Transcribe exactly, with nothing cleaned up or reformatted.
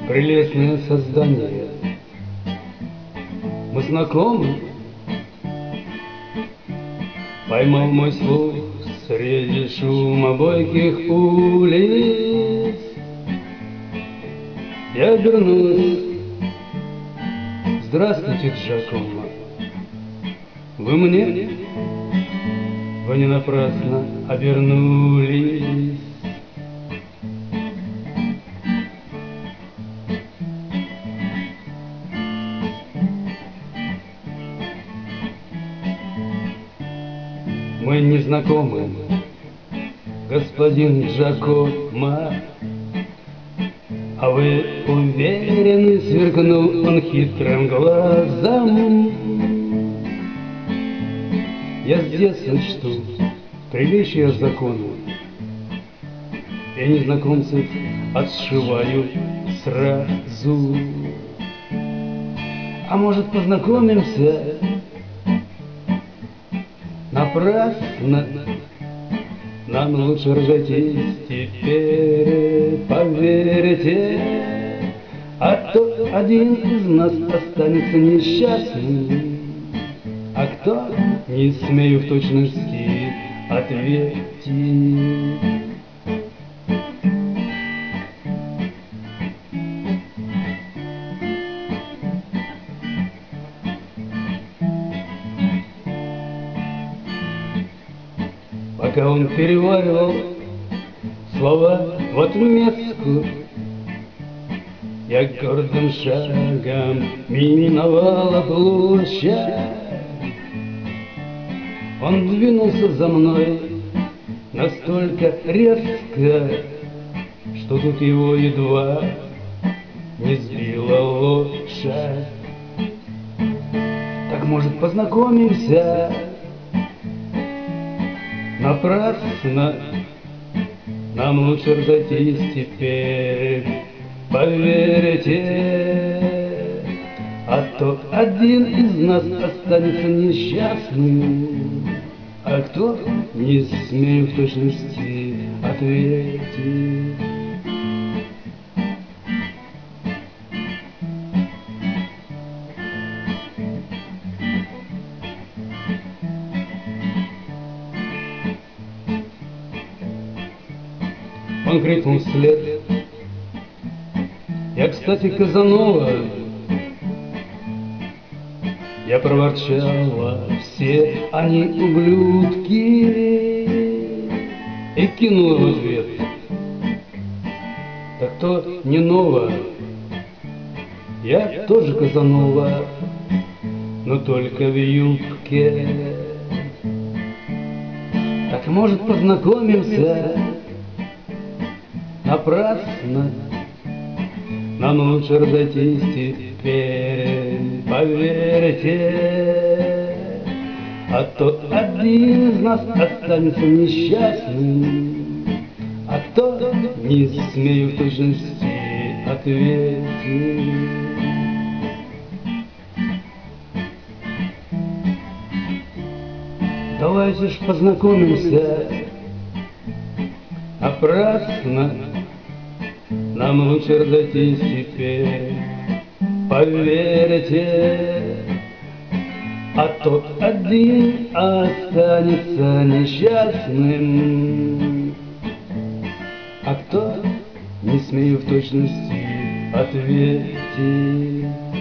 прелестное создание. Мы знакомы? Поймал мой слух среди шума бойких улиц. Я обернулась. Здравствуйте, Джакомо. Вы мне? Вы не напрасно обернулись. Мы не знакомы, господин Джакомо. А вы уверены, сверкнул он хитрым глазом. Я с детства чту приличия закону, и незнакомцев отшиваю сразу. А может, познакомимся? Напрасно. Нам лучше разойтись теперь, поверьте, а то один из нас останется несчастным. А кто, не смею в точности ответить. Пока он переваривал слова в отместку, я гордым шагом миновала площадь. Он двинулся за мной настолько резко, что тут его едва не сбила лошадь. Так, может, познакомимся? Напрасно. Нам лучше разойтись теперь, поверьте, а то один из нас останется несчастным. А кто, не смею в точности ответить. Он крикнул вслед: я, кстати, Казанова. Я проворчала: все они ублюдки, и кинула в ответ: так то не ново. Я тоже Казанова, но только в юбке. Так, может, познакомимся? Напрасно. Нам лучше разойтись теперь, поверьте, а то один из нас останется несчастным. А кто, не смею в точности ответить. Давайте ж познакомимся. Напрасно. Нам лучше разойтись теперь, поверьте, а тот один останется несчастным. А кто, не смею в точности ответить.